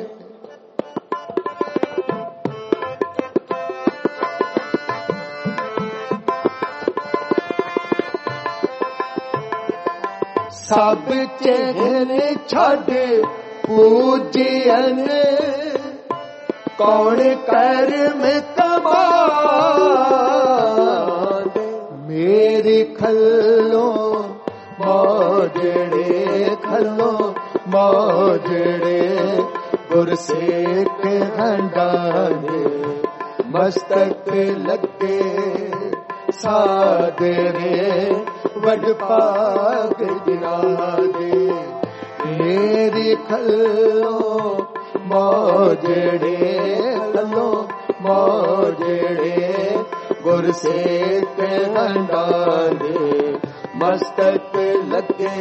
सब चहने छड़ पूजियने कौन कर में कमाते। मेरी खल्लो मौजड़े खल्लो मौजड़े गुरसेत हंडांदे। मस्तक लगे सादरे वड पाग जागे। मेरी खल्लो मौजड़े खल्लो मौजड़े गुरसेत हंडांदे। मस्तक लगे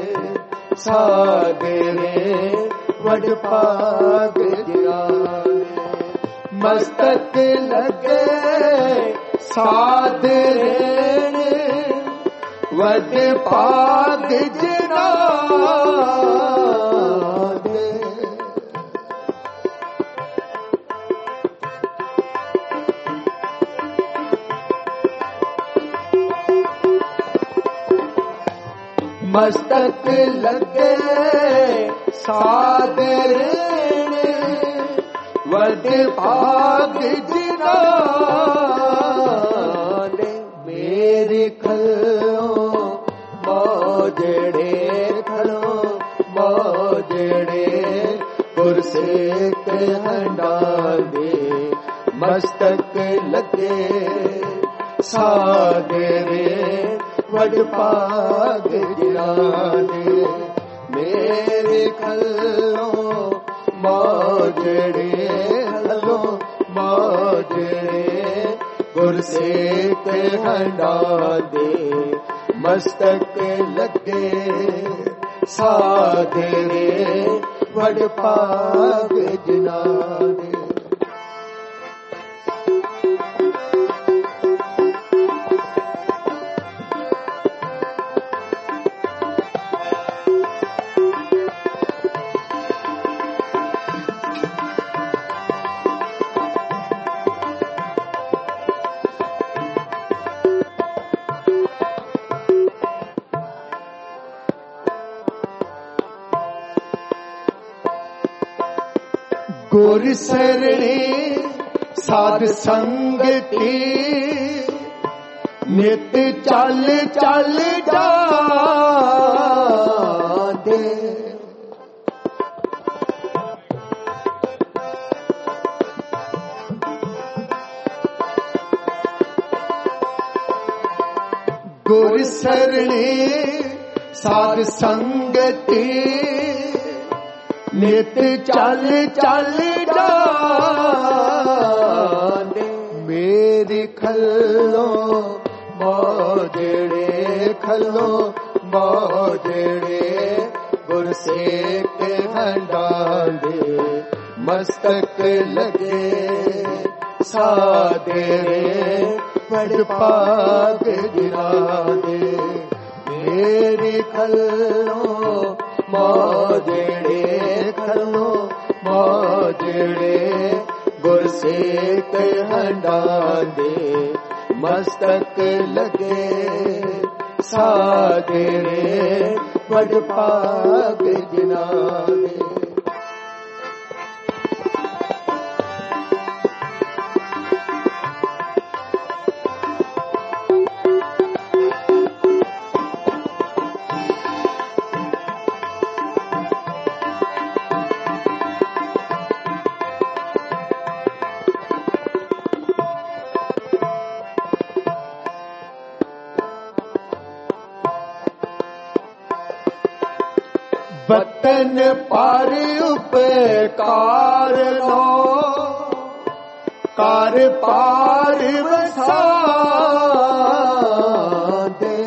सादरे वड पाग जागे। मस्तक लगे सादरे वड भाग जिना दे। मस्तक लगे सादर वड भाग जिना दे। मेरी खलो मोजड़े खलो मोजड़े गुरसेक हंडा दे। मस्तक लगे सादरे वड भाग जिना दे। मेरे खलो मोजड़े खलो मोजड़े गुरसेक हंडा दे। मस्तक लगे सादरे वड भाग जिना दे। गुर सरणी साध संगति नित चल चल जा दे। गुर सरणी साध संगति नित चल चल जा दे। मेरी खलो मोजड़े खलो मोजड़े गुरसेक हंडा दे। मस्तक लगे सादरे वड भाग जिना दे। मेरी खलो मोजड़े खलो मोजड़े गुरसेक हंडा दे। मस्तक लगे सादरे वड भाग जिना दे। वतन पर उपकार लो कार पार वसा दे।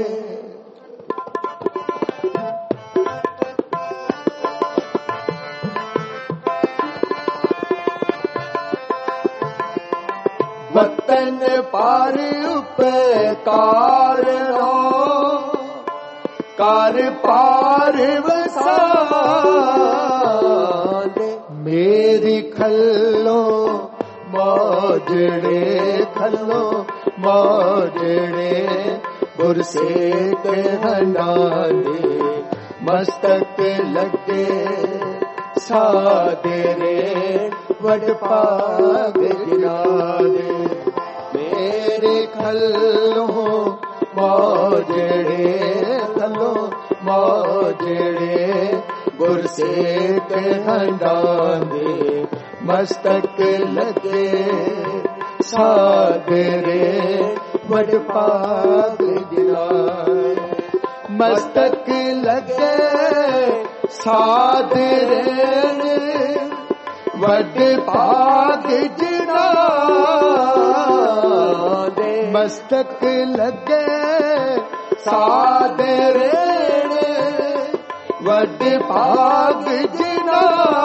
वतन पर उपकार लो कार पार वसा दे। मेरी खलो मोजड़े खलो मोजड़े गुरसेक हंडा दे। मस्तक लगे सादरे वड भाग जिना दे। मेरे खलो मोजड़े खलो मोजड़े गुरसेक हंडा दे। मस्तक लगे सादरे वड भाग जिना दे। मस्तक लगे सादरे वड भाग जिना दे। मस्तक लगे सादरे वड भाग जिना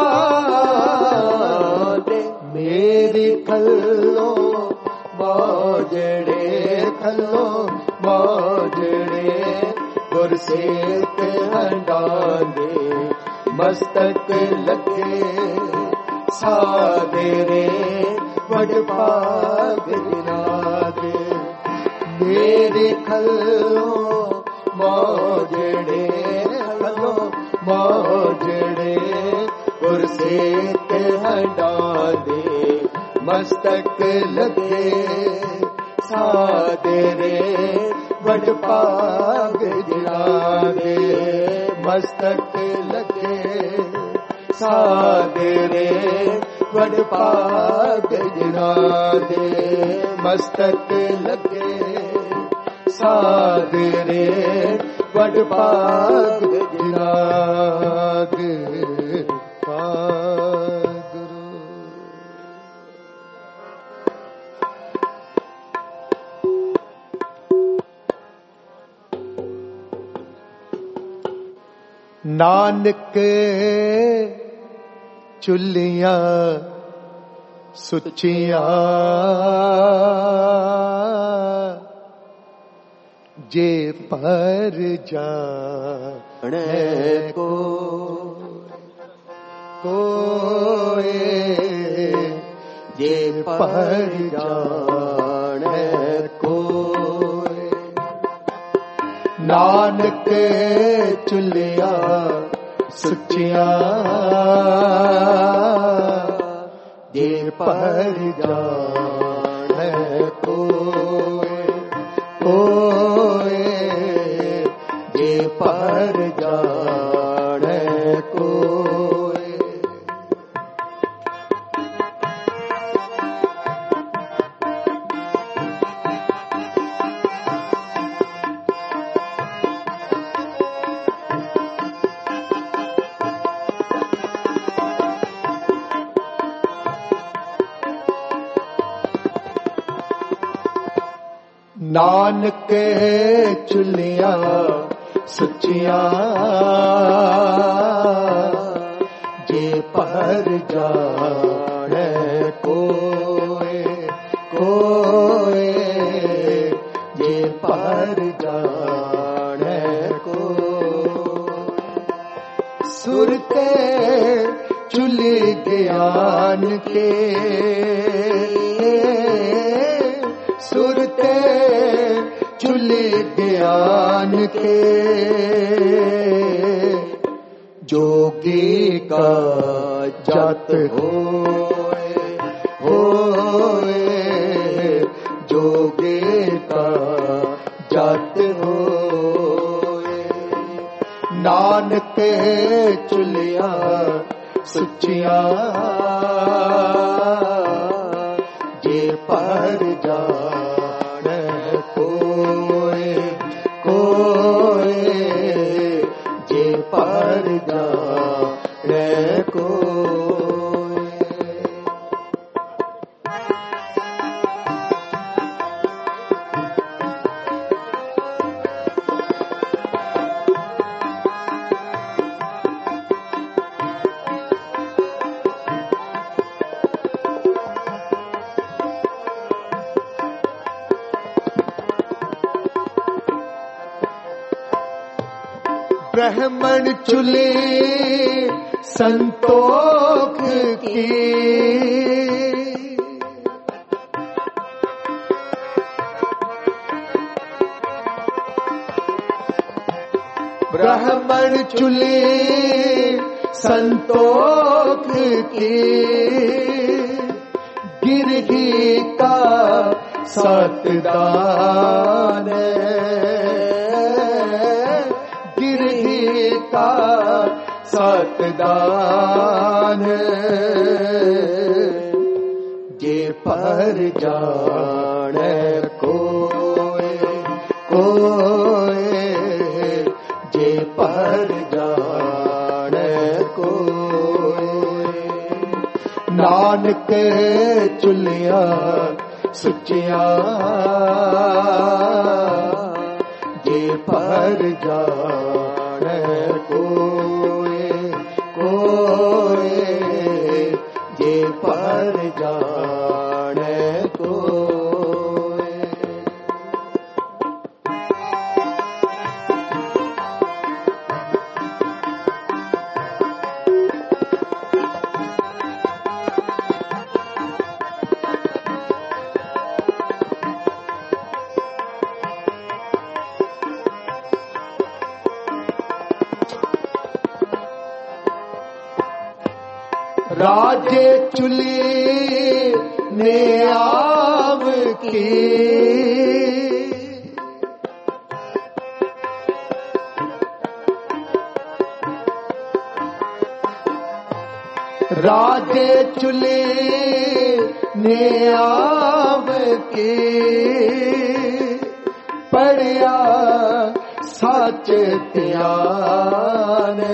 दे। मेरी खलो मोजड़े खलो मोजड़े गुर सेत हंडांदे मस्तक लगे साधे रे वड भाग जिनादे मेरे खलो मौजड़े खलो मौजड़े गुर सेत हंडांदे मस्तक लगे साधे रे वड भाग जिनादे मस्तक लगे साधे रे वड भाग जिनादे मस्तक लगे साधे रे वड भाग जिनादे नानक चुल्लियां सुचियां जे पर जाने कोई जे पर जाने कोई नानक चुलिया सुचिया जे पर जाने कोई जे पर जाने कोई नानक चुलिया सुचिया जे पर जाने कोई जे पर जाने कोई सुरते चुली ज्ञान के सुरते चुली ज्ञान के जोगी का जात होए जोगी का जात होए नानक चुलिया सुचिया जे पर जाने कोई जे पर जाने कोई ब्राह्मण चुले संतोख की ब्राह्मण चुले संतोख की गिरही का सतदान का सतदान जे पर जाने कोई जे पर जाने कोई नानक चुलिया सुचिया जे पर जाने कोई जे पर जाने कोई राजे चुली ने आव की, राजे चुली ने आव के पढ़िया सच ध्यान,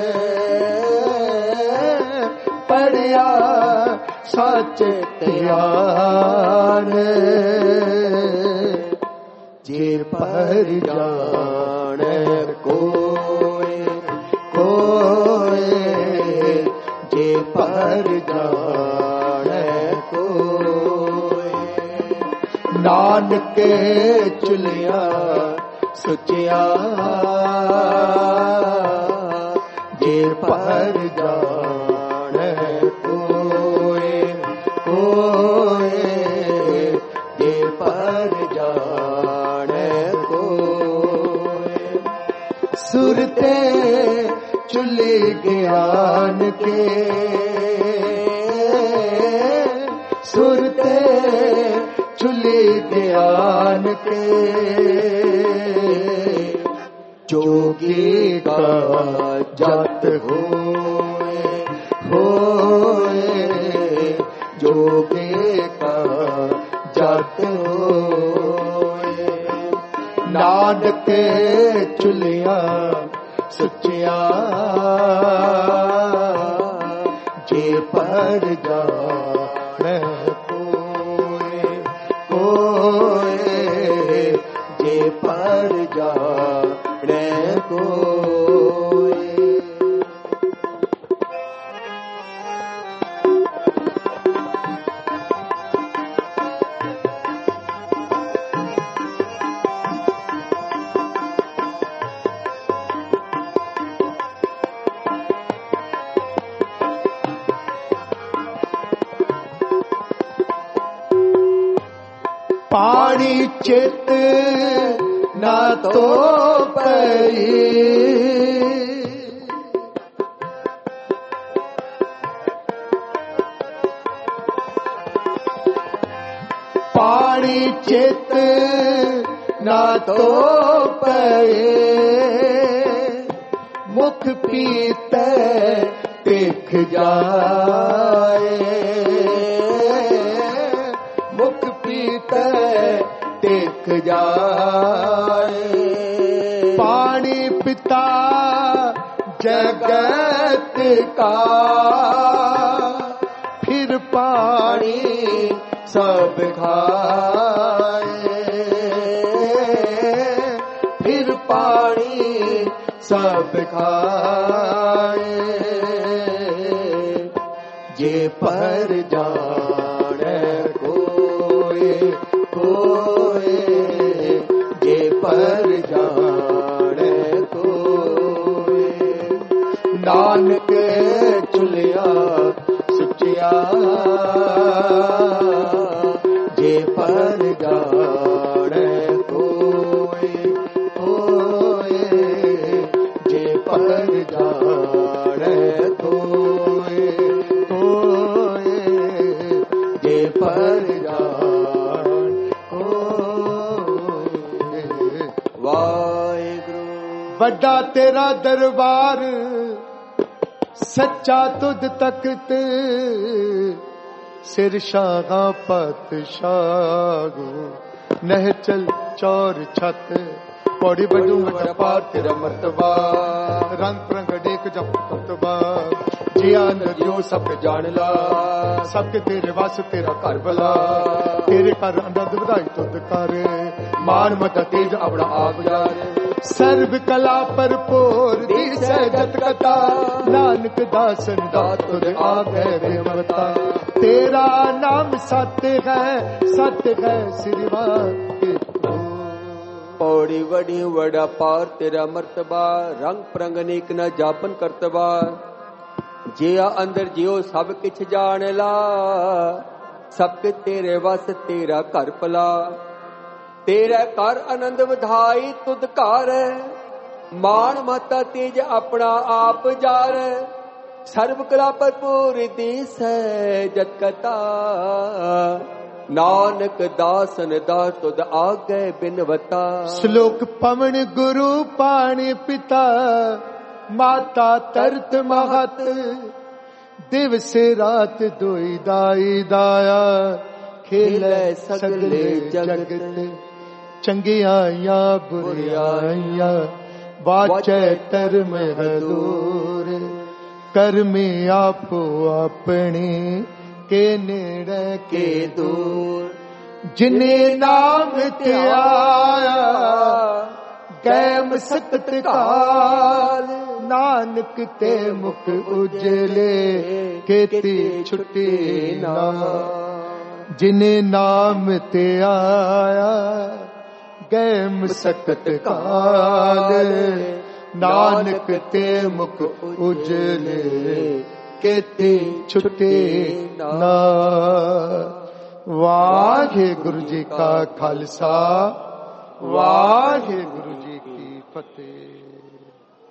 पढ़िया सच ध्यान, जे पर जाने कोई कोई, जे पर जाने कोई, नानक चुलिया सुचिया, जे पर जाने कोई कोई, जे पर जाने कोई, सुरते चुली ज्ञान के, सुरते चुली ज्ञान के, जोगी का जत होए होए, जोगी का जत होए, नानक चुलिया सुचिया, जे पर जाने कोई कोई, जे पर जाने कोई। पानी चित न तो पई, पानी चित न तो पई, मुख पीते दिख जाए, मुख पीते दिख जाए, पानी पिता जगत का, फिर पानी सब खाए, फिर पानी सब खाए, जे पर जाने कोई कोई, जे पर जाने कोई, नानक चुलिया सुचिया, जे पर जाने कोई कोई, जे पर जाने कोई कोई, जे पर जाने कोई। वाहिगुरु। बड़ा तेरा दरबार सच्चा तुध तख्त, सिर शागा पत शागु, नह चल चौर छत, पौड़ी बडू बड़ा पार तेरा मर्तबा, रंग प्रंग डेक जप कुतबा, जिया नदियों सब जान ला, सबके तेरे वास तेरा कर बला, तेरे कर आनंद बधाई तुद कर, मान मता तेज अपना आप जार, सर्व कला पर पोर दी सहजत कथा, नानक दासन दात तुझ आगे बेमता, तेरा नाम सत्य है सिरवा पौड़ी वड़ी वड़ा पार तेरा मर्तबा, रंग प्रंग अनेक न जापन करतबा, जिया अंदर जियो सब किछ जान ला, सबके तेरे वस तेरा घर पला, तेरा कर आनंद वधाई तुद कार, मान माता तेज अपना आप जार, ਸਰਬ ਕਲਾ ਭਰਪੂਰ ਦੀਸੈ ਜਤ ਕਤਾ ਨਾਨਕ ਦਾਸਨ ਦਾਸ ਤੁਧ ਆਗੇ ਬਿਨਵਤਾ। ਸ਼ਲੋਕ ਪਵਨ ਗੁਰੂ ਪਾਣੀ ਪਿਤਾ ਮਾਤਾ ਤਰਤ ਮਹਤ ਦਿਵਸ ਰਾਤ ਦੋਈ ਦਾਈ ਦਾਇਆ ਖੇਲੇ ਸਗਲੇ ਜਗਤ ਚੰਗਿਆਈਆਂ ਬੁਰਿਆਈਆਂ ਵਾਚੈ ਧਰਮ ਹਦੂਰ ਕਰਮੇ ਆਪੋ ਆਪਣੇ ਕੇ ਨੇੜੇ ਕੇ ਦੂਰ ਜਿਨੇ ਨਾਮ ਧਿਆਇਆ ਗੈ ਮਸਕਤ ਕਾਲ ਨਾਨਕ ਤੇ ਮੁਖ ਉਜਲੇ ਕੀਤੀ ਛੁੱਟੀ ਨਾ। ਜਿਨੇ ਨਾਮ ਤੇ ਆਇਆ ਗਏ ਮਸਕਤ ਕਾਲ ਨਾਨਕ ਤੇ ਮੁਖ ਉਜਲੇ ਕੀਤੀ ਛੁੱਟੀ ਨਾ। ਵਾਹਿਗੁਰੂ ਜੀ ਕਾ ਖਾਲਸਾ ਵਾਹਿਗੁਰੂ ਜੀ ਕੀ ਫਤਿਹ।